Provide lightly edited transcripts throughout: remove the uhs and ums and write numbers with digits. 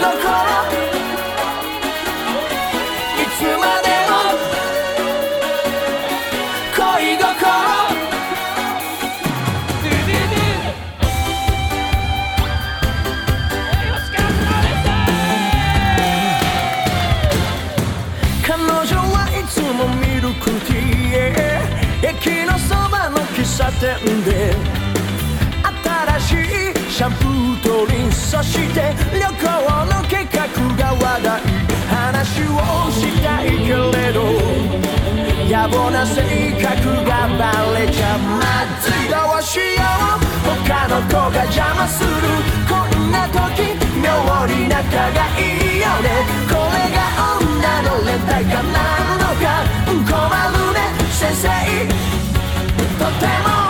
いつまでも恋心彼女はいつもミルクティー駅のそばの喫茶店で新しいシャンプーとリンスそして旅行の計画が話題話をしたいけれど野暮な性格がバレちゃうまずいどうしよう他の子が邪魔するこんな時妙に仲がいいよねこれが女の連帯感なのか困るね先生とても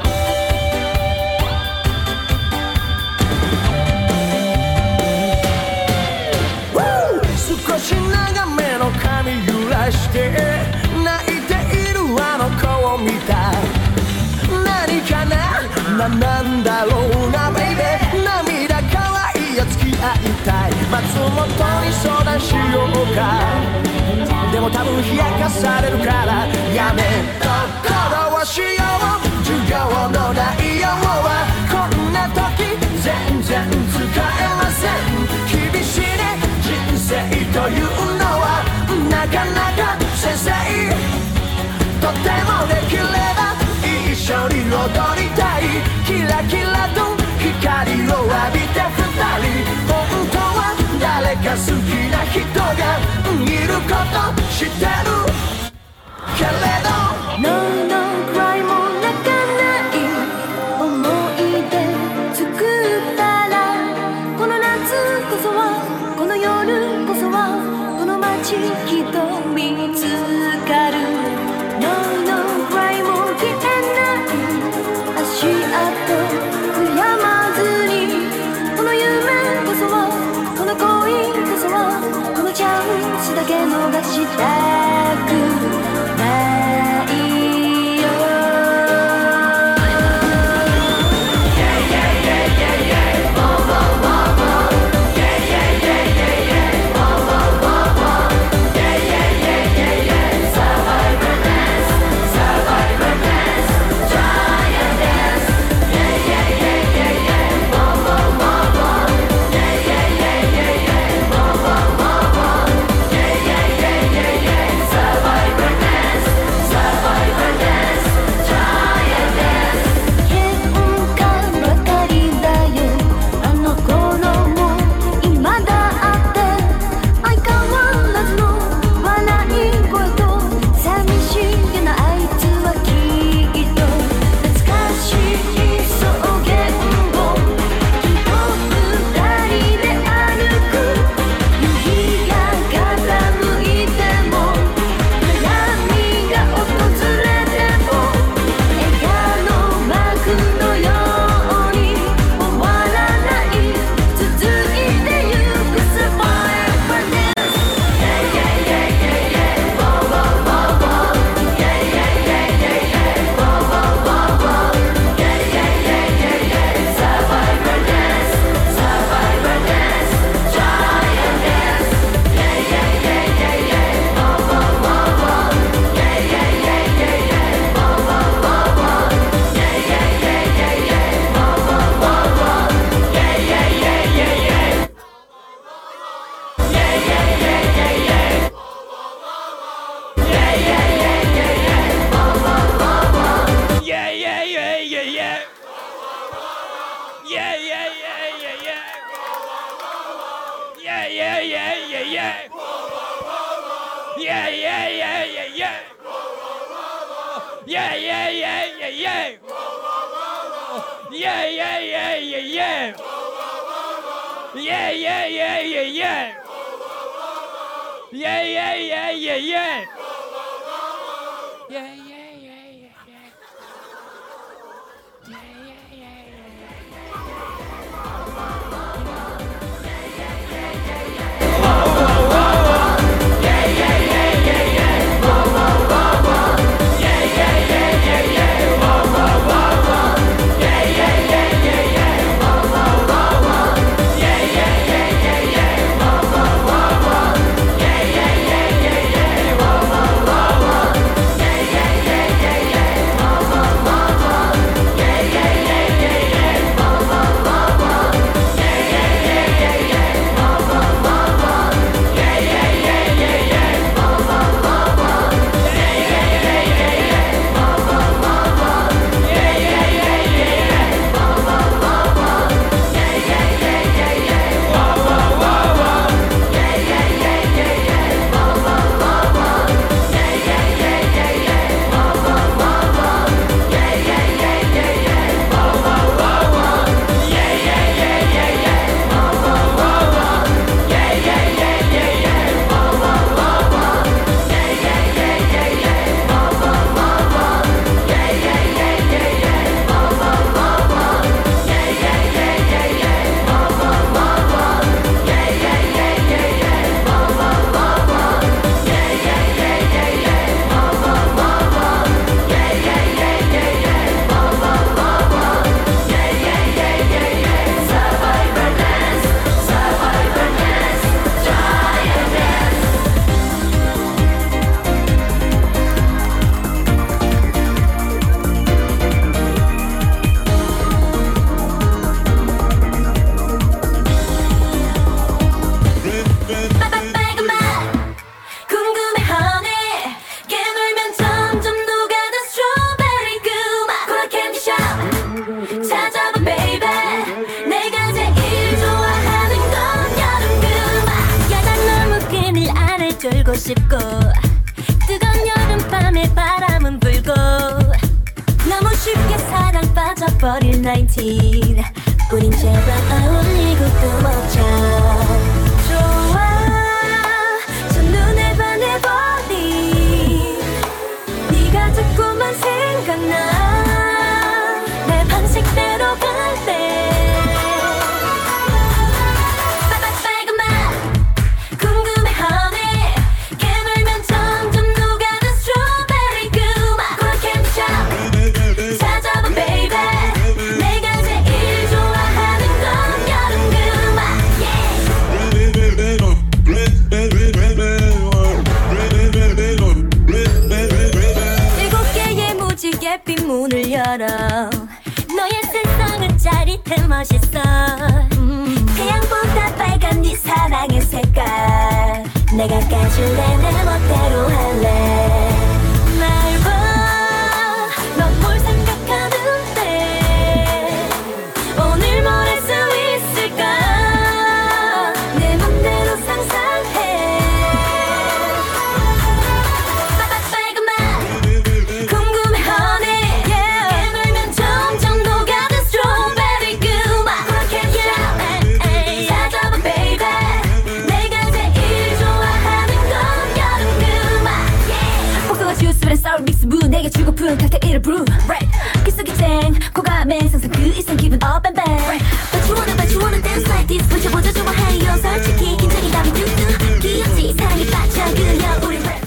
少し長めの髪揺らして泣いているあの子を見た何かなんだろうなベイベー涙可愛いよ付き合いたい松本に相談しようかでも多分冷やかされるからやめとこうしよう授業の内容はこんな時全然使えません厳しいね人生というのはなかなか先生とてもできれば一緒に踊りたいキラキラと光を浴びて二人本当は誰か好きな人がいること知ってるけれど No no cry も泣かない思い出作ったらこの夏こそはこの夜こそはこの街きっと見つかる No no cry も消えない足跡悔やまずにこの夢こそはこの恋こそはこのチャンスだけ逃したくないよ 보고 싶고 뜨거운 여름밤에 바람은 불고 너무 쉽게 사랑 빠져버릴 19 우린 제발 어울리고 또 먹자 좋아 첫눈에 반해버린 네가 자꾸만 생각나 내 방식대로 갈래 문을 열어 너의 세상은 짜릿해 멋있어 태양보다 빨간 네 사랑의 색깔 내가 까줄래 내 멋대로 할래 날 봐 넌 뭘 생각하는데 오늘 뭘 할 수 있을까 내 맘대로 상상해 내게 주고픈 칵테일을 brew 기속이쟁 고감에 상상 그 이상 기분 up and back But you wanna dance like this 붙여보자 좋아해요 솔직히 긴장이 담이 뚝뚝 귀엽지 사랑에 빠져 그냥 우리 rap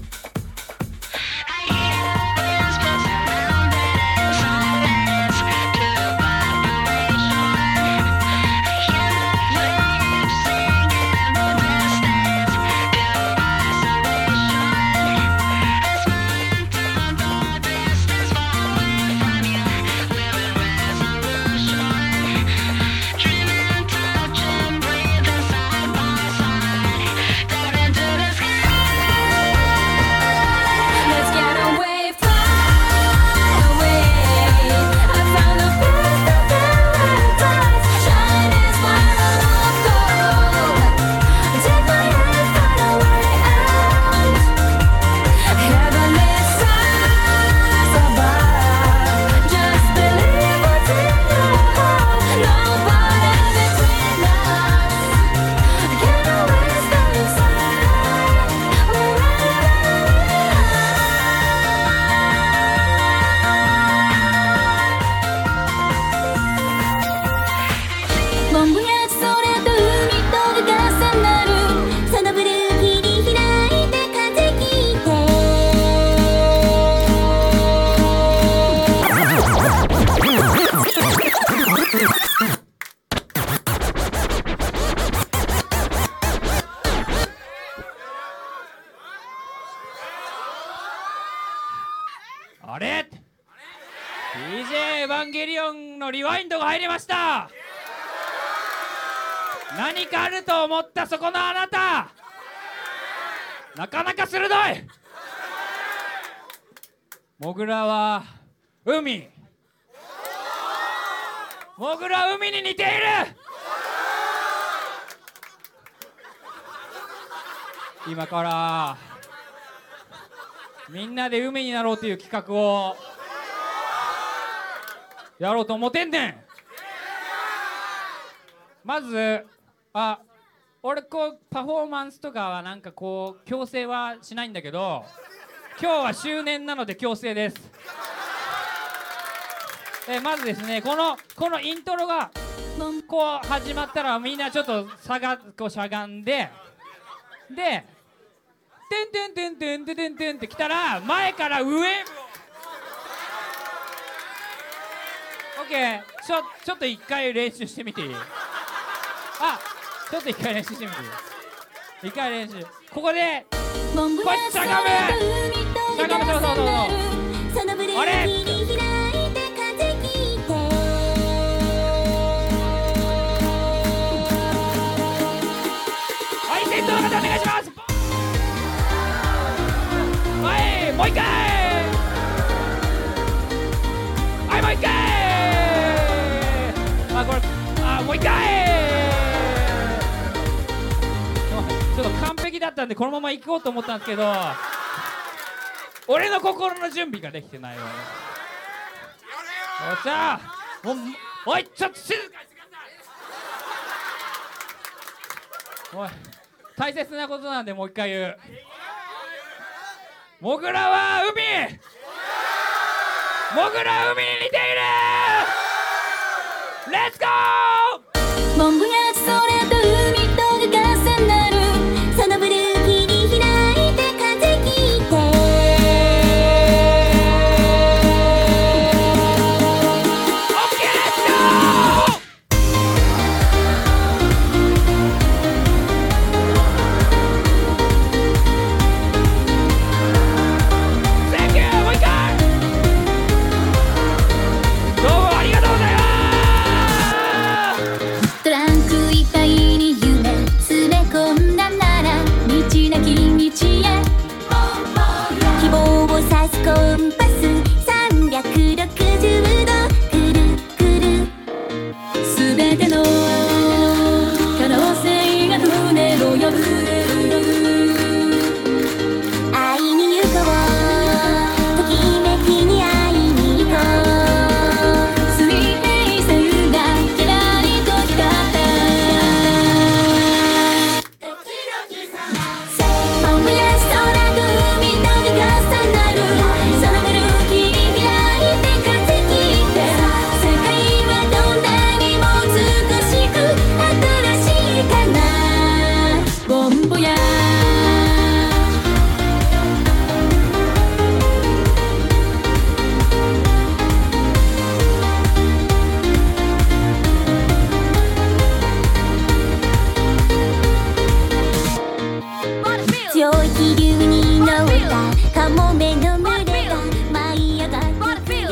あれ DJ エヴァンゲリオンのリワインドが入りました。何かあると思ったそこのあなた、なかなか鋭い。モグラは海、モグラは海に似ている。今からみんなで海になろうという企画をやろうと思ってんねん。まず俺こうパフォーマンスとかはなんかこう強制はしないんだけど、今日は周年なので強制です。まずですね、このイントロがこう始まったらみんなちょっとこうしゃがんで、でてんてんてんてんてんてんてんってきたら前から上。オッケー。ちょっと一回練習してみていい？ちょっと一回練習してみていい？一回練習。ここでこうやってしゃがむ。そうあれはい、先頭の方お願いします。はい、もう一回。はい、もう一回。これもう一回。ちょっと完璧だっったんでこのまま行こうと思ったんですけど、俺の心の準備ができてないわね。おっしゃもう、おいちょっと静かにしてください。おい大切なことなんでもう一回言う。モグラは海、モグラは海に似ている。レッツゴー。 モンゴや空と海とが重なる、そのブルー切り開いて風切ってオッケー、レッツゴー。Thank you。もう一回どうもありがとうございます。 トランクいっぱいに夢詰め込んだなら道なき道へ、希望を指すコンパス360度くるくる、すべての可能性が船を呼ぶ、会いに行こう、ときめきに会いに行こう、水平線がキラリと光ったモンゴや空と海とが重なる、そのブルー切り開いて風切って、世界はどんなにも美しく新しいかな、ボンボヤ強い気流に乗ったカモメの群れが舞い上がってくよ、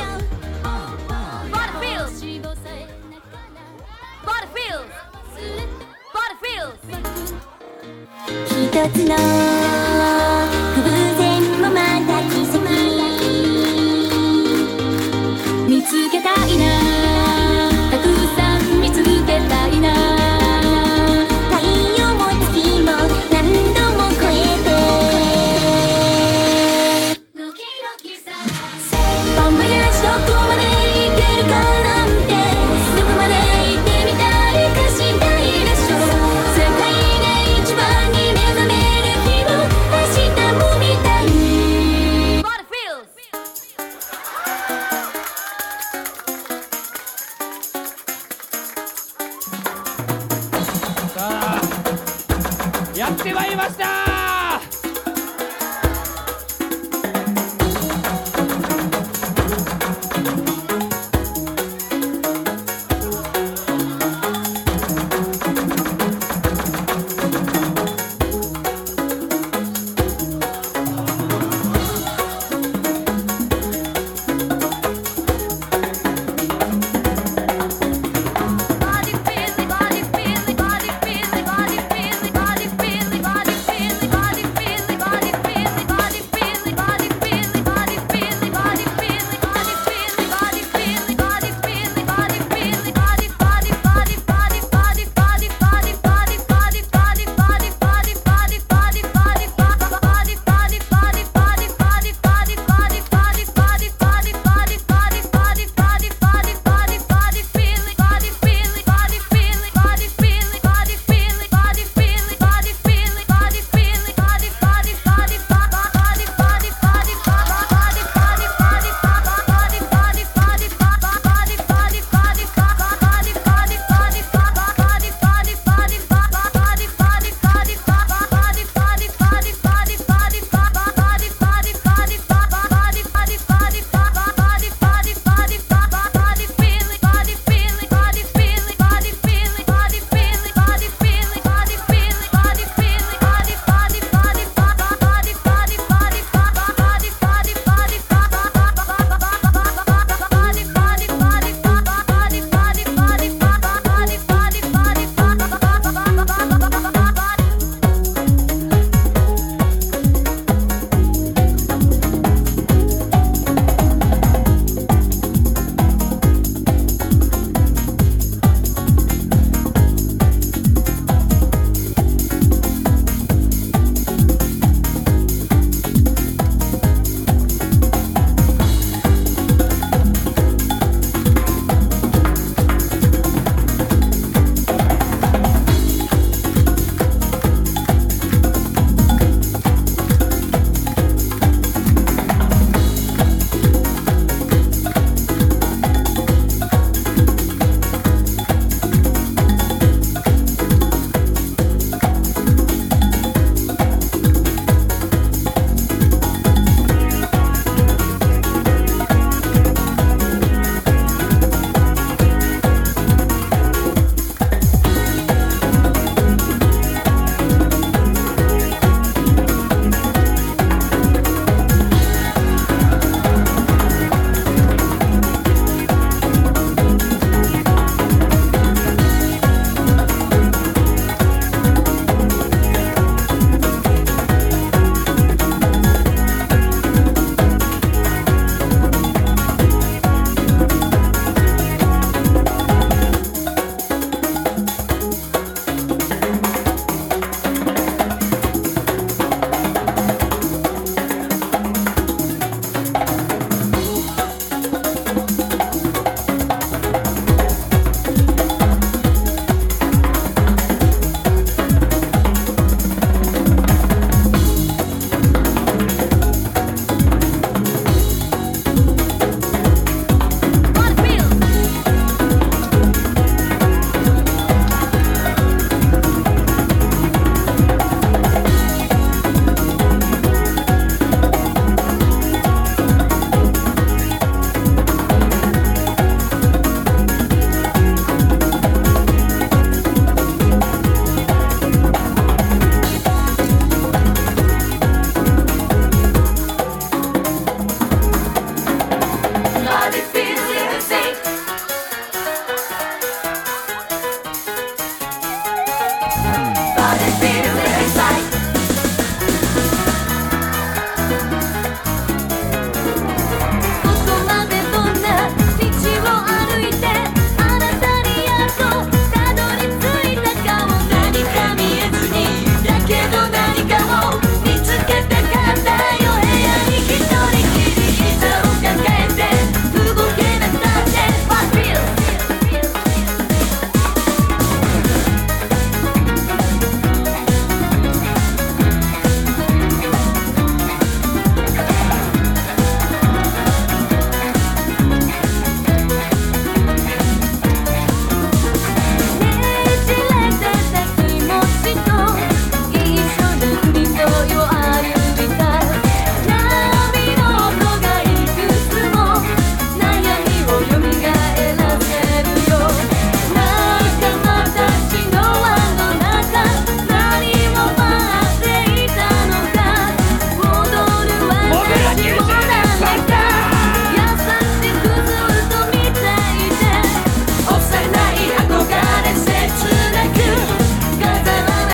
一つの偶然もまた奇跡、見つけたいな、たくさん見つけたいな、太陽も月も何度も超えてボンボヤージどこまで行けるかなんて、どこまで行ってみたいかしたいでしょ、世界で一番に目覚める日を明日も見たい。 さあやってまいりました。